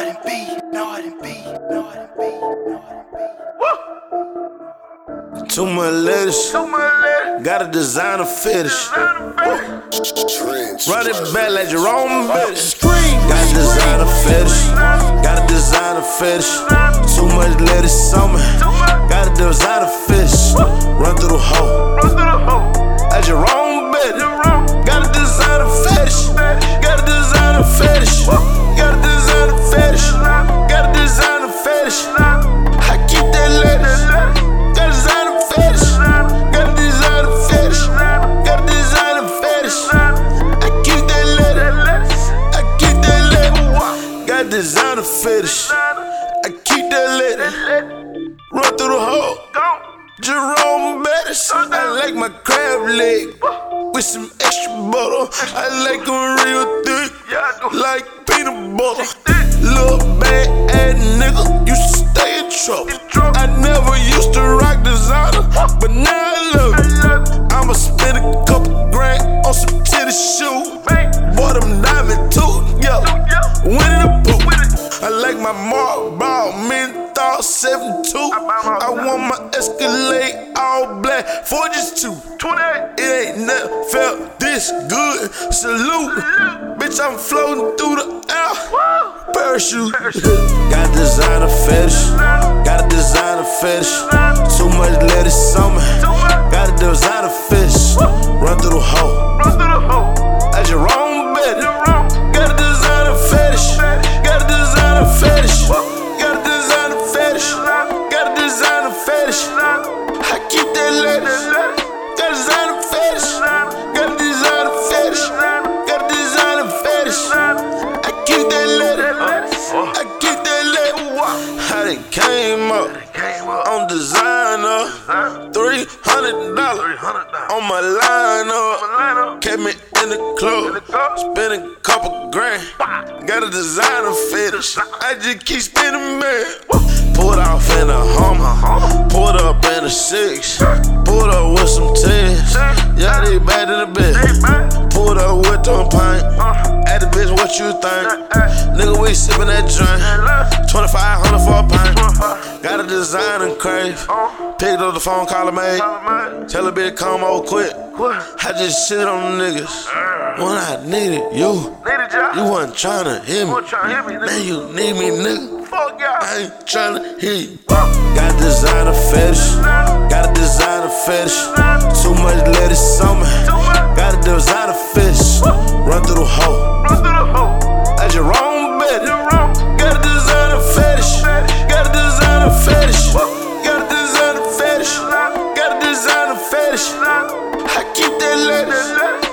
Too much lettuce, got a designer fetish. Run it back like Jerome Bettis. Got a designer fetish, got a designer fetish. Too much lettuce on me, got a designer fetish. Run through the hole, like Jerome Bettis. Got a designer fetish, got a designer fetish. Got a designer fetish, got a designer fetish. I keep that lettuce. Got a designer fetish, got a designer fetish, got a designer fetish. I keep that lettuce, I keep that lettuce. Got a designer fetish, I keep that lettuce. Run through the hole, Jerome Bettis. I like my crab leg with some extra butter. I like them real thick, like peanut butter. Little bad ass nigga used to stay in trouble. I never used to rock designer, but now I love it. I'ma spend a couple grand on some tennis shoes. Bought them diamond too, yeah. Winnie the Pooh. I like my Mark Ball menthol 72. I want my Escalade all black, 4G2. It ain't never felt this good. Salute, bitch, I'm floating through the air. Parachute. Got a designer fetish, got a designer fetish. Too much lettuce on me, got a designer fetish. Run through the hole, like Jerome Bettis. Got a designer fetish, got a designer fetish. Got a designer fetish, got a designer fetish. I keep that lettuce. Got a designer fetish, got a designer fetish, got a designer fetish. I keep that lettuce, I keep that lettuce. How they came up on designer, $300 on my lineup. Kept me in the club, spending a couple grand. Got a designer fetish, I just keep spending man. Pulled off in a Hummer, pulled up in a 6, pulled up with some tents. Yeah, they bad in the bed. Pulled up with them pint. At the bitch, what you think? Nigga, we sippin' that drink. 2,500 for a pint. Got a designer crave. Picked up the phone, call her mate. Tell her bitch come over quick. I just shit on the niggas. When I needed you, you wasn't tryna hit me. Now you need me, nigga. I ain't tryna hear you. Got a designer fetish, got a designer fetish. Too much lettuce on me, got a designer fetish. Run through the hole, like Jerome Bettis. Got a designer fetish, got a designer fetish. Got a designer fetish, got a designer fetish. I keep that lettuce.